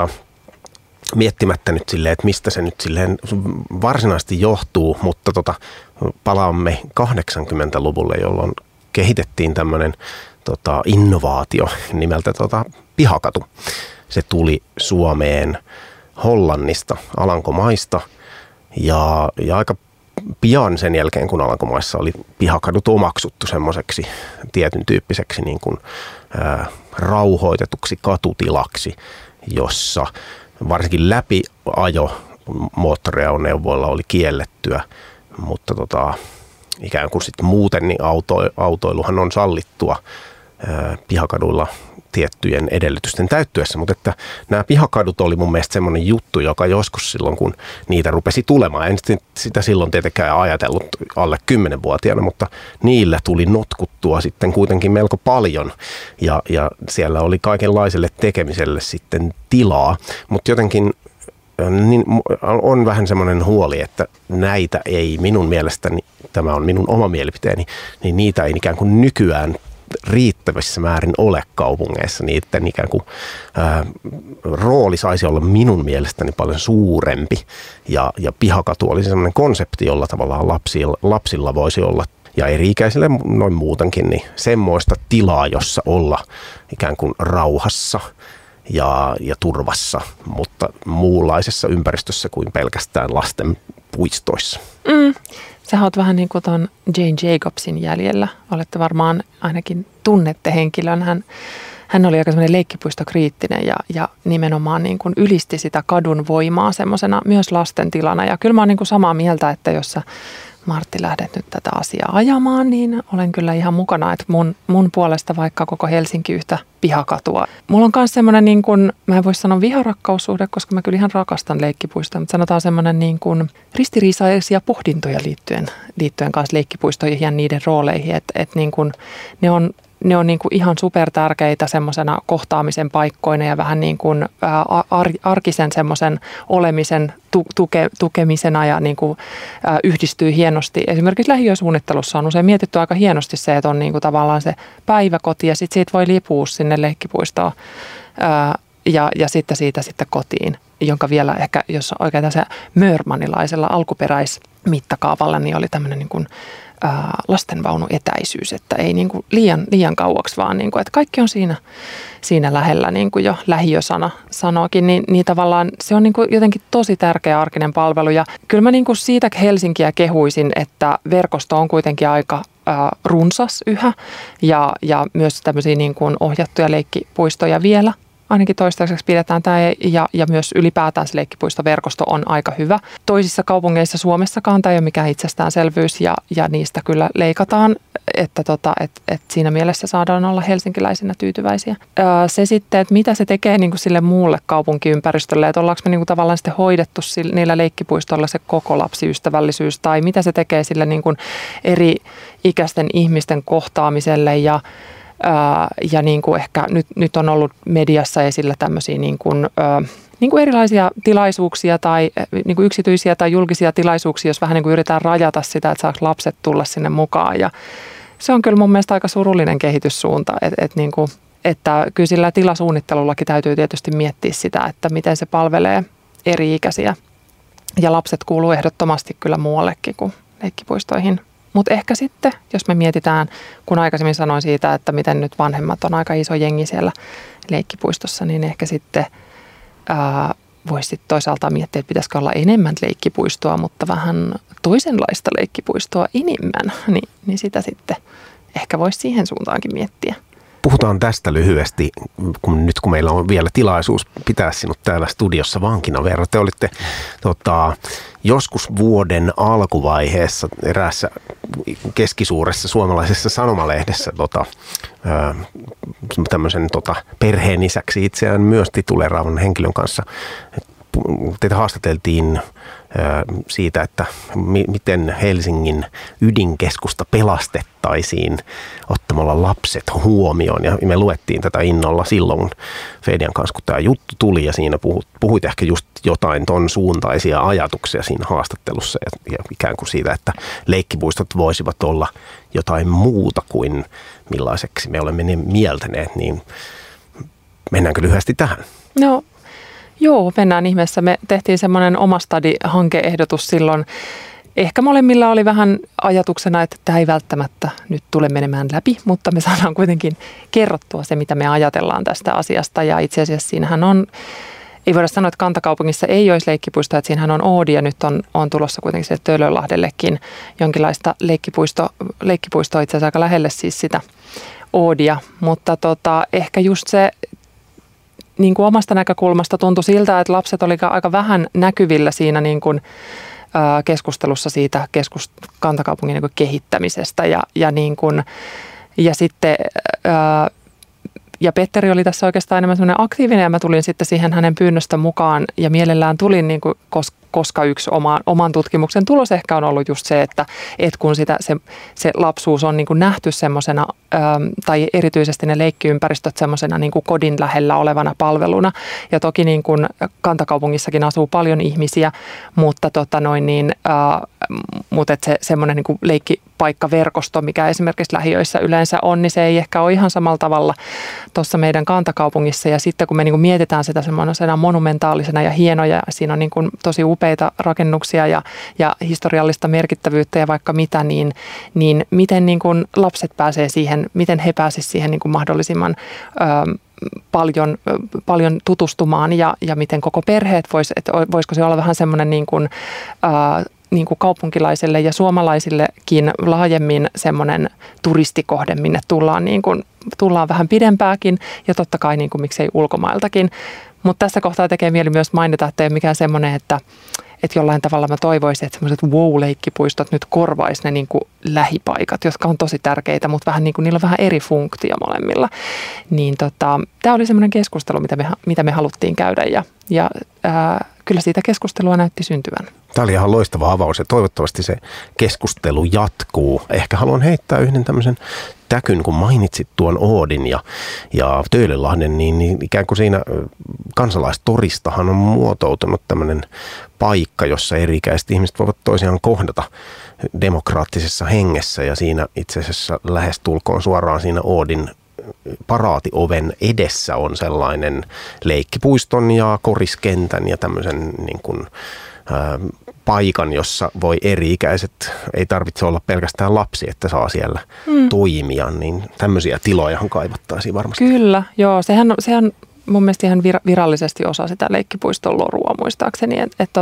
miettimättä nyt silleen, että mistä se nyt silleen varsinaisesti johtuu, mutta palaamme 80-luvulle, jolloin kehitettiin tämmöinen innovaatio nimeltä pihakatu. Se tuli Suomeen Hollannista, Alankomaista ja aika pian sen jälkeen, kun Alankomaissa oli pihakadut omaksuttu semmoiseksi tietyn tyyppiseksi niin kuin, rauhoitetuksi katutilaksi, jossa varsinkin läpiajo moottoriajoneuvoilla oli kiellettyä, mutta ikään kuin sitten muuten niin autoiluhan on sallittua pihakaduilla tiettyjen edellytysten täyttyessä, mutta että nämä pihakadut oli mun mielestä semmoinen juttu, joka joskus silloin, kun niitä rupesi tulemaan, en sitä silloin tietenkään ajatellut alle 10-vuotiaana, mutta niillä tuli notkuttua sitten kuitenkin melko paljon ja siellä oli kaikenlaiselle tekemiselle sitten tilaa, mutta jotenkin niin on vähän semmoinen huoli, että näitä ei minun mielestäni, tämä on minun oma mielipiteeni, niin niitä ei ikään kuin nykyään riittävissä määrin ole kaupungeissa. Niiden ikään kuin rooli saisi olla minun mielestäni paljon suurempi ja pihakatu olisi semmoinen konsepti, jolla tavallaan lapsilla voisi olla ja eri-ikäisille noin muutenkin niin semmoista tilaa, jossa olla ikään kuin rauhassa ja turvassa, mutta muunlaisessa ympäristössä kuin pelkästään lasten puistoissa. Sä oot vähän niin kuin ton Jane Jacobsin jäljellä. Olette varmaan ainakin tunnette henkilön. Hän oli aika semmoinen leikkipuistokriittinen ja nimenomaan niin kuin ylisti sitä kadun voimaa semmoisena myös lasten tilana. Ja kyllä mä oon niin kuin samaa mieltä, että jos sä Martti lähdet nyt tätä asiaa ajamaan, niin olen kyllä ihan mukana, että mun puolesta vaikka koko Helsinki yhtä pihakatua. Mulla on myös semmoinen, niin kuin, mä en voi sanoa viharakkaussuhde, koska mä kyllä ihan rakastan leikkipuistoja, mutta sanotaan semmoinen niin kuin ristiriisaisia pohdintoja liittyen kanssa leikkipuistoihin ja niiden rooleihin, että niin kuin ne on ne on niin kuin ihan supertärkeitä semmoisena kohtaamisen paikkoina ja vähän niin kuin arkisen semmoisen olemisen tukemisena ja niin kuin yhdistyy hienosti. Esimerkiksi lähiösuunnittelussa on usein mietitty aika hienosti se, että on niin kuin tavallaan se päiväkoti ja sitten siitä voi lipua sinne leikkipuistoon ja sitten siitä sitten kotiin, jonka vielä ehkä, jos oikein tässä mörmanilaisella alkuperäismittakaavalla, niin oli tämmöinen niin kuin lastenvaunuetäisyys, että ei niin kuin liian kauaksi, vaan niin kuin, että kaikki on siinä lähellä, niin kuin jo lähiösana sanookin, niin tavallaan se on niin kuin jotenkin tosi tärkeä arkinen palvelu. Ja kyllä mä niin kuin siitä Helsinkiä kehuisin, että verkosto on kuitenkin aika runsas yhä ja myös tämmöisiä niin kuin ohjattuja leikkipuistoja vielä. Ainakin toistaiseksi pidetään tämä ja myös ylipäätään se leikkipuistoverkosto on aika hyvä. Toisissa kaupungeissa Suomessakaan tämä ei ole mikään itsestäänselvyys ja niistä kyllä leikataan, että siinä mielessä saadaan olla helsinkiläisinä tyytyväisiä. Se sitten, että mitä se tekee niin kuin sille muulle kaupunkiympäristölle, että ollaanko me niin kuin tavallaan sitten hoidettu niillä leikkipuistoilla se koko lapsiystävällisyys tai mitä se tekee sille niin kuin eri ikäisten ihmisten kohtaamiselle ja niin kuin ehkä nyt on ollut mediassa esillä tämmöisiä niin kuin erilaisia tilaisuuksia tai niin kuin yksityisiä tai julkisia tilaisuuksia, jos vähän niin kuin yritetään rajata sitä, että saako lapset tulla sinne mukaan. Ja se on kyllä mun mielestä aika surullinen kehityssuunta, että kyllä sillä tilasuunnittelullakin täytyy tietysti miettiä sitä, että miten se palvelee eri-ikäisiä. Ja lapset kuuluu ehdottomasti kyllä muuallekin kuin leikkipuistoihin. Mutta ehkä sitten, jos me mietitään, kun aikaisemmin sanoin siitä, että miten nyt vanhemmat on aika iso jengi siellä leikkipuistossa, niin ehkä sitten voisi toisaalta miettiä, että pitäisikö olla enemmän leikkipuistoa, mutta vähän toisenlaista leikkipuistoa enemmän, niin sitä sitten ehkä voisi siihen suuntaankin miettiä. Puhutaan tästä lyhyesti, kun meillä on vielä tilaisuus pitää sinut täällä studiossa vankina. Veera, te olitte joskus vuoden alkuvaiheessa eräässä keskisuuressa suomalaisessa sanomalehdessä tämmöisen perheen isäksi itseään myös tituleeraavan henkilön kanssa. Teitä haastateltiin siitä, että miten Helsingin ydinkeskusta pelastettaisiin ottamalla lapset huomioon. Ja me luettiin tätä innolla silloin Fedian kanssa, kun tämä juttu tuli ja siinä puhuit ehkä just jotain ton suuntaisia ajatuksia siinä haastattelussa ja ikään kuin siitä, että leikkipuistot voisivat olla jotain muuta kuin millaiseksi me olemme ne mieltäneet, niin mennäänkö lyhyesti tähän? No. Joo, mennään ihmeessä. Me tehtiin semmoinen oma stadi-hankeehdotus silloin. Ehkä molemmilla oli vähän ajatuksena, että tämä ei välttämättä nyt tule menemään läpi, mutta me saadaan kuitenkin kerrottua se, mitä me ajatellaan tästä asiasta. Ja itse asiassa siinähän on, ei voida sanoa, että Kantakaupungissa ei olisi leikkipuistoa, että siinähän on Oodi ja nyt on tulossa kuitenkin se Töölönlahdellekin jonkinlaista leikkipuistoa itse asiassa aika lähelle siis sitä Oodia. Mutta ehkä just se niin kuin omasta näkökulmasta tuntui siltä, että lapset oli aika vähän näkyvillä siinä niin kuin, keskustelussa siitä Kantakaupungin niin kuin kehittämisestä ja sitten ja Petteri oli tässä oikeastaan enemmän semmoinen aktiivinen ja mä tulin sitten siihen hänen pyynnöstä mukaan ja mielellään tulin niin kuin, koska yksi oman tutkimuksen tulos ehkä on ollut just se, että kun se lapsuus on niin kuin nähty semmoisena, tai erityisesti ne leikkiympäristöt semmoisena niin kuin kodin lähellä olevana palveluna. Ja toki niin kuin Kantakaupungissakin asuu paljon ihmisiä, mutta että semmoinen niin kuin leikkipaikkaverkosto, mikä esimerkiksi lähiöissä yleensä on, niin se ei ehkä ole ihan samalla tavalla tuossa meidän Kantakaupungissa. Ja sitten kun me niin kuin mietitään sitä semmoisena monumentaalisena ja hienoja, siinä on niin kuin tosi upeita rakennuksia ja historiallista merkittävyyttä ja vaikka mitä, niin miten niin kuin lapset pääsee siihen, miten he pääsisivät siihen niin kuin mahdollisimman paljon tutustumaan ja miten koko perheet voisiko se olla vähän semmoinen niin kuin kaupunkilaisille ja suomalaisillekin laajemmin semmoinen turistikohde, minne tullaan vähän pidempääkin ja totta kai niin kuin miksei ulkomailtakin. Mutta tässä kohtaa tekee mieli myös mainita, että ei ole mikään semmoinen, että jollain tavalla mä toivoisin, että semmoiset wow-leikkipuistot nyt korvaisi ne niin kuin lähipaikat, jotka on tosi tärkeitä, mutta vähän niin kuin niillä on vähän eri funktio molemmilla. Niin tämä oli semmoinen keskustelu, mitä me haluttiin käydä ja kyllä siitä keskustelua näytti syntyvän. Tämä oli ihan loistava avaus ja toivottavasti se keskustelu jatkuu. Ehkä haluan heittää yhden tämmöisen täkyn, kun mainitsit tuon Oodin ja Töölönlahden, niin ikään kuin siinä kansalaistoristahan on muotoutunut tämmöinen paikka, jossa eri-ikäiset ihmiset voivat toisiaan kohdata demokraattisessa hengessä ja siinä itse asiassa lähestulkoon suoraan siinä Oodin paraatioven edessä on sellainen leikkipuiston ja koriskentän ja tämmöisen niin kuin, paikan, jossa voi eri-ikäiset, ei tarvitse olla pelkästään lapsi, että saa siellä toimia, niin tämmöisiä tilojahan kaivattaisiin varmasti. Kyllä, joo, sehän mun mielestä ihan virallisesti osa sitä leikkipuiston lorua muistaakseni,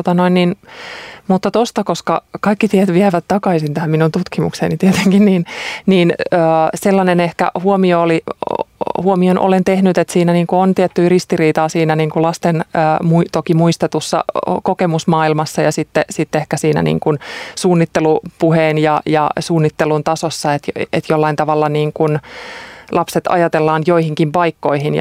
mutta tosta, koska kaikki tiet vievät takaisin tähän minun tutkimukseeni tietenkin, niin sellainen ehkä huomioon olen tehnyt, että siinä niin kuin on tiettyä ristiriitaa siinä niin kuin lasten toki muistetussa kokemusmaailmassa ja sitten ehkä siinä niin kuin suunnittelupuheen ja suunnittelun tasossa, että jollain tavalla niin kuin lapset ajatellaan joihinkin paikkoihin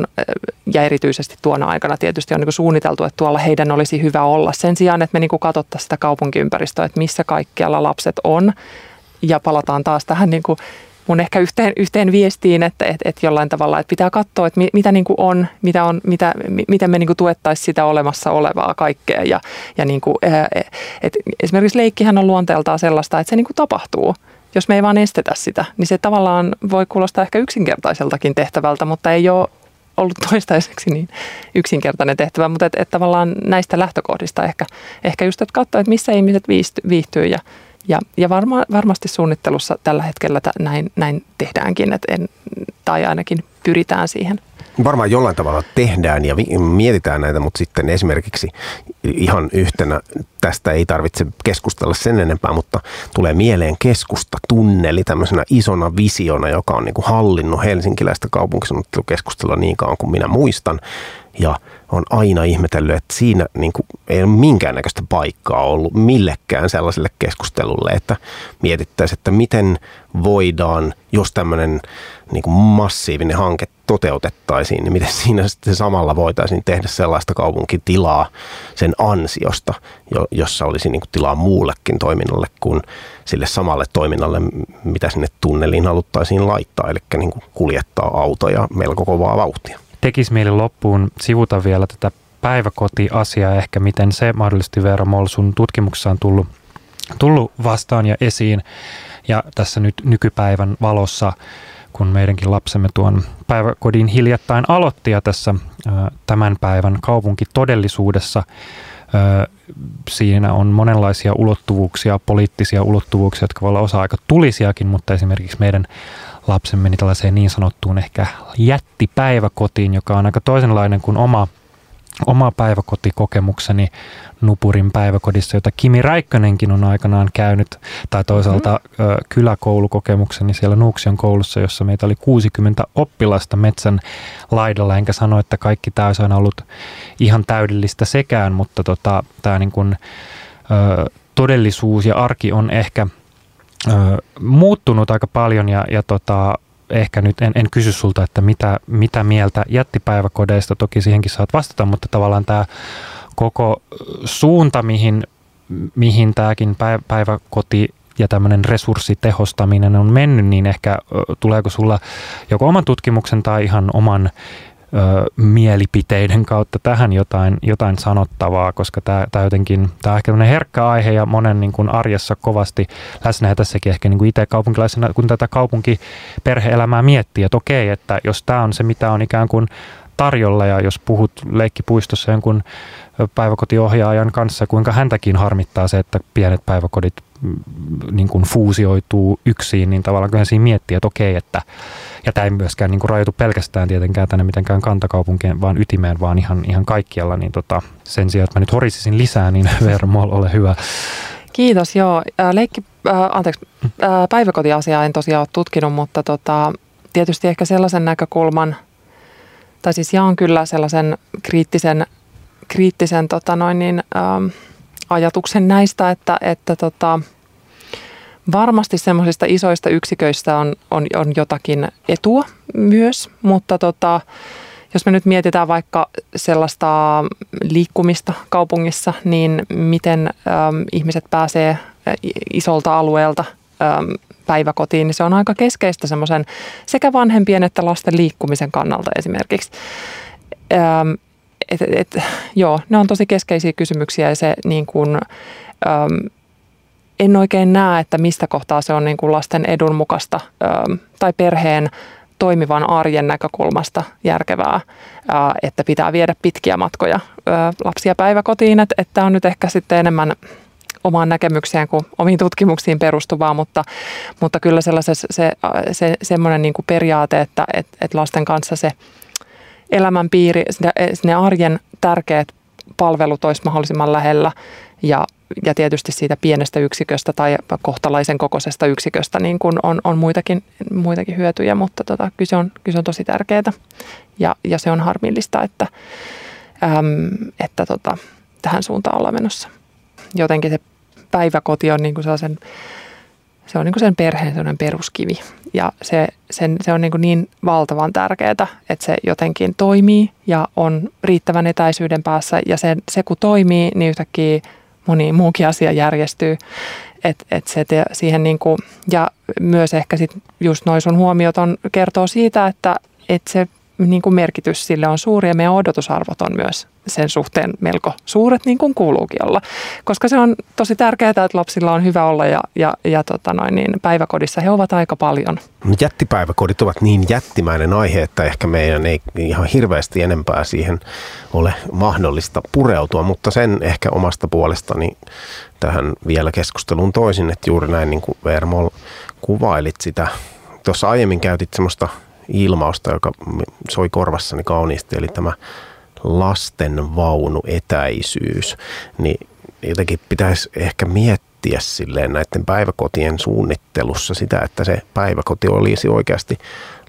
ja erityisesti tuona aikana tietysti on niin kuin suunniteltu, että tuolla heidän olisi hyvä olla. Sen sijaan, että me niin kuin katsottaisiin sitä kaupunkiympäristöä, että missä kaikkialla lapset on ja palataan taas tähän niin kuin mun ehkä yhteen viestiin, että jollain tavalla, että pitää katsoa, että mitä niin kuin on, miten me niin kuin tuettaisiin sitä olemassa olevaa kaikkea. Ja niin kuin, että esimerkiksi leikkihän on luonteeltaan sellaista, että se niin kuin tapahtuu. Jos me ei vaan estetä sitä, niin se tavallaan voi kuulostaa ehkä yksinkertaiseltakin tehtävältä, mutta ei ole ollut toistaiseksi niin yksinkertainen tehtävä. Mutta että tavallaan näistä lähtökohdista ehkä just, että katsoa, että missä ihmiset viihtyy ja varmasti suunnittelussa tällä hetkellä näin tehdäänkin, tai ainakin pyritään siihen. Varmaan jollain tavalla tehdään ja mietitään näitä, mutta sitten esimerkiksi ihan yhtenä, tästä ei tarvitse keskustella sen enempää, mutta tulee mieleen keskustatunneli tämmöisenä isona visiona, joka on niin kuin hallinnut helsinkiläistä kaupunkisuunnittelukeskustelua niin kauan kuin minä muistan. Ja on aina ihmetellyt, että siinä niin kuin ei ole minkäännäköistä paikkaa ollut millekään sellaiselle keskustelulle, että mietittäisiin, että miten voidaan, jos tämmöinen niin kuin massiivinen hanke toteutettaisiin, niin miten siinä sitten samalla voitaisiin tehdä sellaista kaupunkitilaa sen ansiosta, jossa olisi niin kuin tilaa muullekin toiminnalle kuin sille samalle toiminnalle, mitä sinne tunneliin haluttaisiin laittaa, eli niin kuin kuljettaa autoja melko kovaa vauhtia. Tekisi mieli loppuun sivuta vielä tätä päiväkotiasiaa, ehkä miten se mahdollisesti Veera Moll sun tutkimuksessa on tullut vastaan ja esiin. Ja tässä nyt nykypäivän valossa, kun meidänkin lapsemme tuon päiväkodin hiljattain aloitti ja tässä tämän päivän kaupunkitodellisuudessa siinä on monenlaisia ulottuvuuksia, poliittisia ulottuvuuksia, jotka voi olla osa aika tulisiakin, mutta esimerkiksi meidän lapsemme meni tällaiseen niin sanottuun ehkä jättipäiväkotiin, joka on aika toisenlainen kuin oma päiväkotikokemukseni Nupurin päiväkodissa, jota Kimi Räikkönenkin on aikanaan käynyt, tai toisaalta kyläkoulukokemukseni siellä Nuuksion koulussa, jossa meitä oli 60 oppilasta metsän laidalla, enkä sano, että kaikki tämä olisi aina ollut ihan täydellistä sekään, mutta tämä niin kuin, todellisuus ja arki on ehkä muuttunut aika paljon ja ehkä nyt en kysy sulta, että mitä mieltä jättipäiväkodeista, toki siihenkin saat vastata, mutta tavallaan tämä koko suunta, mihin tämäkin päiväkoti ja tämmöinen resurssitehostaminen on mennyt, niin ehkä tuleeko sulla joko oman tutkimuksen tai ihan oman mielipiteiden kautta tähän jotain sanottavaa, koska tämä on ehkä tämmöinen herkkä aihe ja monen niin kuin arjessa kovasti läsnä, ja tässäkin ehkä niin kuin itse kaupunkilaisena, kun tätä kaupunkiperhe-elämää miettii, että okei, että jos tämä on se, mitä on ikään kuin tarjolla, ja jos puhut leikkipuistossa jonkun päiväkotiohjaajan kanssa, kuinka häntäkin harmittaa se, että pienet päiväkodit niin kuin fuusioituu yksin, niin tavallaan kyllä siinä miettii, että okei, että ja tämä ei myöskään niin kuin rajoitu pelkästään tietenkään tänne mitenkään kantakaupunkien, vaan ytimeen, vaan ihan kaikkialla, niin sen sijaan, että mä nyt horisisin lisää, niin Veera Moll, ole hyvä. Kiitos, joo. Päiväkotiasiaa en tosiaan ole tutkinut, mutta tietysti ehkä sellaisen näkökulman, tai siis jaan kyllä sellaisen kriittisen ajatuksen näistä, että Varmasti semmoisista isoista yksiköistä on jotakin etua myös, mutta jos me nyt mietitään vaikka sellaista liikkumista kaupungissa, niin miten ihmiset pääsee isolta alueelta päiväkotiin, niin se on aika keskeistä semmoisen sekä vanhempien että lasten liikkumisen kannalta esimerkiksi. Joo, ne on tosi keskeisiä kysymyksiä ja se niin kuin, en oikein näe, että mistä kohtaa se on niin kuin lasten edun mukaista tai perheen toimivan arjen näkökulmasta järkevää, että pitää viedä pitkiä matkoja lapsia päiväkotiin. Että tämä on nyt ehkä sitten enemmän omaan näkemykseen kuin omiin tutkimuksiin perustuvaa, mutta kyllä semmoinen niin kuin periaate, että lasten kanssa se elämänpiiri, ne arjen tärkeät palvelut olisi mahdollisimman lähellä ja tietysti siitä pienestä yksiköstä tai kohtalaisen kokoisesta yksiköstä niin kuin on muitakin hyötyjä, mutta kyse on tosi tärkeää ja se on harmillista, että tähän suuntaan ollaan menossa. Jotenkin se päiväkoti on niin kuin se on niin kuin sen perheen sellainen peruskivi ja se on niin valtavan tärkeää, että se jotenkin toimii ja on riittävän etäisyyden päässä ja se kun toimii, niin yhtäkkiä moni muukin asia järjestyy. Siihen niin kuin, ja myös ehkä sit just noi sun huomiot kertoo siitä, että se niin kuin merkitys sille on suuri ja meidän odotusarvot on myös sen suhteen melko suuret, niin kuin kuuluukin olla. Koska se on tosi tärkeää, että lapsilla on hyvä olla ja päiväkodissa he ovat aika paljon. Jättipäiväkodit ovat niin jättimäinen aihe, että ehkä meidän ei ihan hirveästi enempää siihen ole mahdollista pureutua, mutta sen ehkä omasta puolestani tähän vielä keskusteluun toisin, että juuri näin niin kuin Vermol kuvailit sitä. Tuossa aiemmin käytit semmoista ilmausta, joka soi korvassani kauniisti, eli tämä lastenvaunuetäisyys, niin jotenkin pitäisi ehkä miettiä silleen näiden päiväkotien suunnittelussa sitä, että se päiväkoti olisi oikeasti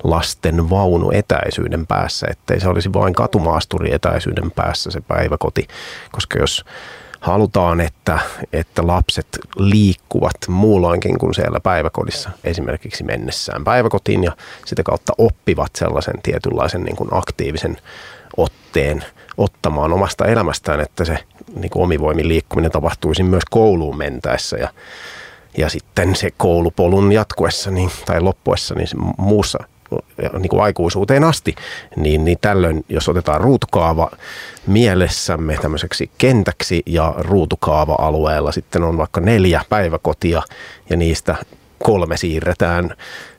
lastenvaunuetäisyyden päässä, ettei se olisi vain katumaasturietäisyyden päässä se päiväkoti, koska jos halutaan, että lapset liikkuvat muulloinkin kuin siellä päiväkodissa esimerkiksi mennessään päiväkotiin ja sitä kautta oppivat sellaisen tietynlaisen niin kuin aktiivisen otteen ottamaan omasta elämästään, että se niin kuin omivoimin liikkuminen tapahtuisi myös kouluun mentäessä ja sitten se koulupolun jatkuessa tai loppuessa niin muussa niin kuin aikuisuuteen asti, niin tällöin, jos otetaan ruutukaava mielessämme tämmöiseksi kentäksi ja ruutukaava-alueella sitten on vaikka 4 päiväkotia ja niistä 3 siirretään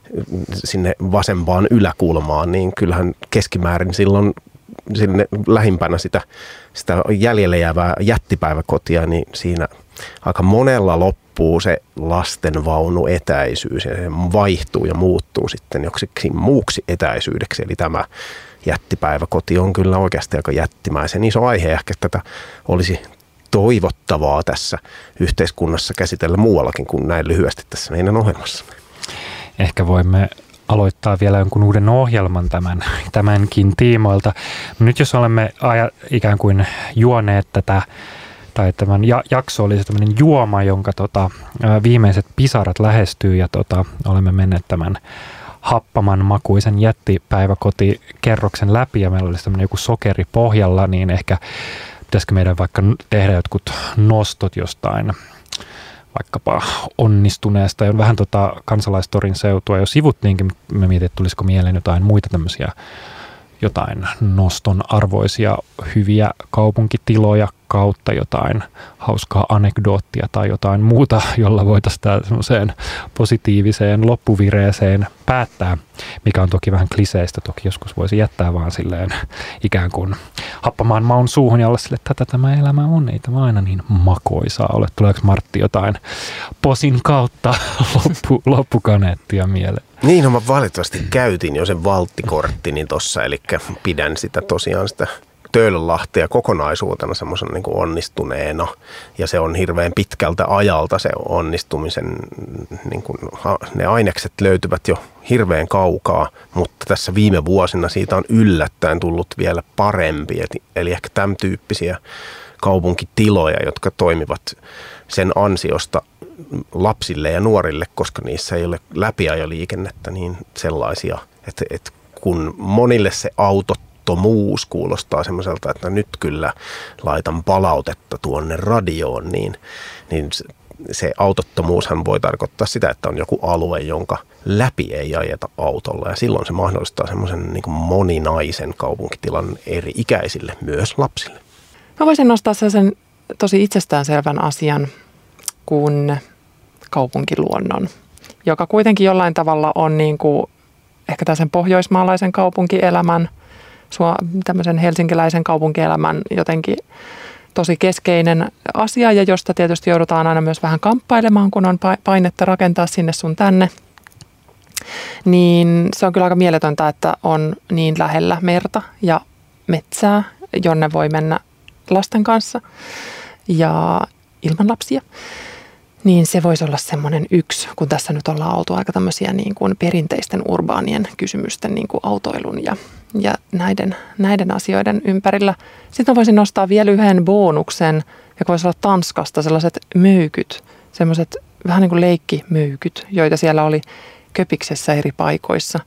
sinne vasempaan yläkulmaan, niin kyllähän keskimäärin silloin sinne lähimpänä sitä jäljelle jäävää jättipäiväkotia, niin siinä aika monella loppuu se lastenvaunuetäisyys ja se vaihtuu ja muuttuu sitten joksikin muuksi etäisyydeksi. Eli tämä jättipäiväkoti on kyllä oikeasti aika jättimäisen iso aihe. Ehkä tätä olisi toivottavaa tässä yhteiskunnassa käsitellä muuallakin kuin näin lyhyesti tässä meidän ohjelmassa. Ehkä voimme aloittaa vielä jonkun uuden ohjelman tämänkin tiimoilta. Nyt jos olemme ikään kuin juoneet tätä, tai tämän jakso oli se tämmöinen juoma, jonka viimeiset pisarat lähestyy ja olemme menneet tämän happaman makuisen jättipäiväkotikerroksen läpi ja meillä oli tämmöinen joku sokeri pohjalla, niin ehkä pitäisikö meidän vaikka tehdä jotkut nostot jostain vaikkapa onnistuneesta ja vähän kansalaistorin seutua jo sivuttiinkin, me mietin, että tulisiko mieleen jotain muita tämmöisiä jotain noston arvoisia hyviä kaupunkitiloja kautta jotain hauskaa anekdoottia tai jotain muuta, jolla voitaisiin tämä semmoiseen positiiviseen loppuvireeseen päättää, mikä on toki vähän kliseistä. Toki joskus voisi jättää vaan silleen ikään kuin happamaan maun suuhun ja olla sille, että tätä tämä elämä on, ei tämä aina niin makoisaa ole. Tuleeko Martti jotain posin kautta loppukaneettia mieleen? Niin, no mä valitettavasti käytin jo sen valttikorttini tossa, eli pidän sitä tosiaan sitä Töölönlahtea kokonaisuutena semmoisen niin kuin onnistuneena ja se on hirveän pitkältä ajalta se onnistumisen, niin kuin, ne ainekset löytyvät jo hirveän kaukaa, mutta tässä viime vuosina siitä on yllättäen tullut vielä parempi, eli ehkä tämän tyyppisiä kaupunkitiloja, jotka toimivat sen ansiosta lapsille ja nuorille, koska niissä ei ole läpiajoliikennettä, niin sellaisia, että kun monille se autottomuus kuulostaa semmoiselta, että nyt kyllä laitan palautetta tuonne radioon, niin se autottomuushan voi tarkoittaa sitä, että on joku alue, jonka läpi ei ajeta autolla. Ja silloin se mahdollistaa semmoisen niin kuin moninaisen kaupunkitilan eri ikäisille, myös lapsille. Mä voisin nostaa sen tosi itsestäänselvän asian kuin kaupunkiluonnon, joka kuitenkin jollain tavalla on niin kuin ehkä tämmöisen pohjoismaalaisen kaupunkielämän, tämmöisen helsinkiläisen kaupunkielämän jotenkin tosi keskeinen asia ja josta tietysti joudutaan aina myös vähän kamppailemaan, kun on painetta rakentaa sinne sun tänne. Niin se on kyllä aika mieletöntä, että on niin lähellä merta ja metsää, jonne voi mennä lasten kanssa ja ilman lapsia. Niin se voisi olla semmoinen yksi, kun tässä nyt ollaan oltu aika tämmöisiä niin kuin perinteisten urbaanien kysymysten niin kuin autoilun ja näiden asioiden ympärillä. Sitten voisin nostaa vielä yhden bonuksen, joka voisi olla Tanskasta, sellaiset möykyt, semmoiset vähän niin kuin leikkimöykyt, joita siellä oli Köpiksessä eri paikoissa,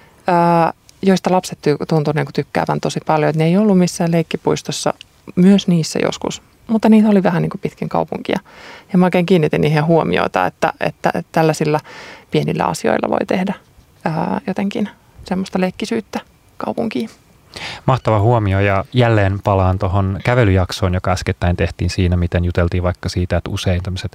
joista lapset tuntuu niin kuin tykkäävän tosi paljon. Että ne ei ollut missään leikkipuistossa, myös niissä joskus, mutta niitä oli vähän niin kuin pitkin kaupunkia. Ja mä oikein kiinnitin niihin huomiota, että tällaisilla pienillä asioilla voi tehdä jotenkin semmoista leikkisyyttä kaupunkiin. Mahtava huomio ja jälleen palaan tuohon kävelyjaksoon, joka äskettäin tehtiin siinä, miten juteltiin vaikka siitä, että usein tämmöiset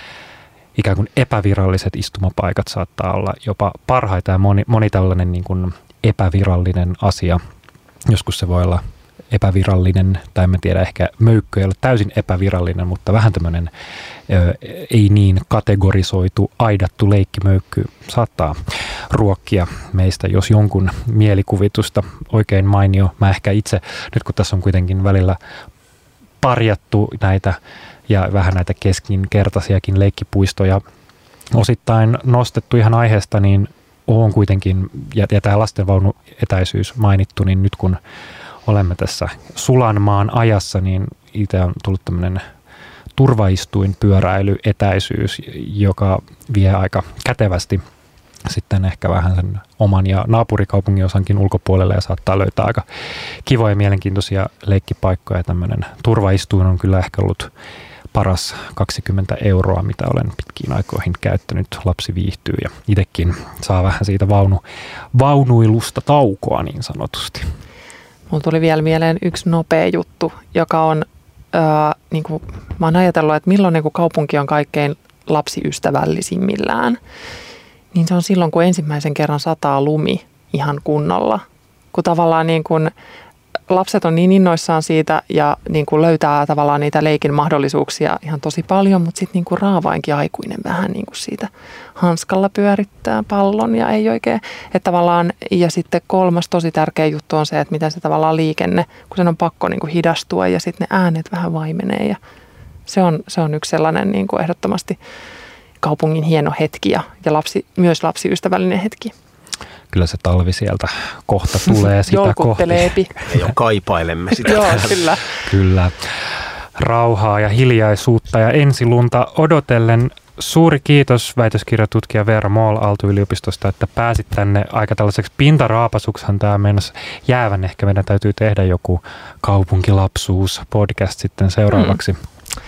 ikään kuin epäviralliset istumapaikat saattaa olla jopa parhaita ja moni tällainen niin kuin epävirallinen asia. Joskus se voi olla epävirallinen, tai en tiedä, ehkä möykky ei ole täysin epävirallinen, mutta vähän tämmöinen ei niin kategorisoitu, aidattu leikkimöykky saattaa ruokkia meistä, jos jonkun mielikuvitusta. Oikein mainio. Mä ehkä itse, nyt kun tässä on kuitenkin välillä parjattu näitä ja vähän näitä keskinkertaisiakin leikkipuistoja osittain nostettu ihan aiheesta, niin on kuitenkin, ja tämä lastenvaunuetäisyys mainittu, niin nyt kun olemme tässä Sulanmaan ajassa, niin itse on tullut tämmöinen turvaistuin pyöräilyetäisyys, joka vie aika kätevästi sitten ehkä vähän sen oman ja naapurikaupungin osankin ulkopuolelle ja saattaa löytää aika kivoja ja mielenkiintoisia leikkipaikkoja. Tämmöinen turvaistuin on kyllä ehkä ollut paras 20 €, mitä olen pitkiin aikoihin käyttänyt. Lapsi viihtyy ja itsekin saa vähän siitä vaunuilusta taukoa niin sanotusti. Mulla tuli vielä mieleen yksi nopea juttu, joka on, niin kuin, mä oon ajatellut, että milloin niin kuin kaupunki on kaikkein lapsiystävällisimmillään. Niin se on silloin, kun ensimmäisen kerran sataa lumi ihan kunnolla. Kun tavallaan niin kuin lapset on niin innoissaan siitä ja niin kuin löytää tavallaan niitä leikin mahdollisuuksia ihan tosi paljon, mutta sitten niin kuin raavainkin aikuinen vähän niin kuin siitä hanskalla pyörittää pallon ja ei oikein. Että tavallaan, ja sitten kolmas tosi tärkeä juttu on se, että miten se tavallaan liikenne, kun sen on pakko niin kuin hidastua ja sitten ne äänet vähän vaimenee ja se on yksi sellainen niin kuin ehdottomasti kaupungin hieno hetki ja myös lapsiystävällinen hetki. Kyllä se talvi sieltä kohta tulee sitä Joukutteleepi. kohti. Jo kaipailemme sitä. Joo, kyllä. Kyllä. Rauhaa ja hiljaisuutta ja ensilunta odotellen. Suuri kiitos väitöskirjatutkija Veera Moll Aalto-yliopistosta, että pääsit tänne aika tällaiseksi pintaraapasuksihan tämä mennessä jäävän. Ehkä meidän täytyy tehdä joku kaupunkilapsuus-podcast sitten seuraavaksi.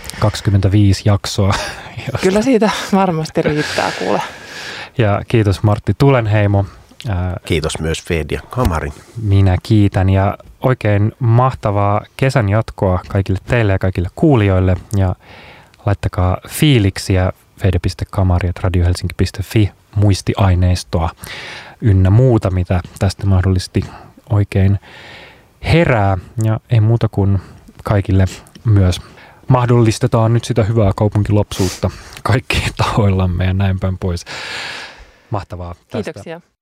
25 jaksoa. Kyllä siitä varmasti riittää kuule. Ja kiitos Martti Tulenheimo. Kiitos myös Fedia Kamari. Minä kiitän ja oikein mahtavaa kesän jatkoa kaikille teille ja kaikille kuulijoille. Ja laittakaa fiiliksiä fedia.kamari@radiohelsinki.fi muistiaineistoa ynnä muuta, mitä tästä mahdollisesti oikein herää. Ja ei muuta kuin kaikille myös mahdollistetaan nyt sitä hyvää kaupunkilapsuutta kaikkiin tahoillamme ja näin päin pois. Mahtavaa. Kiitoksia.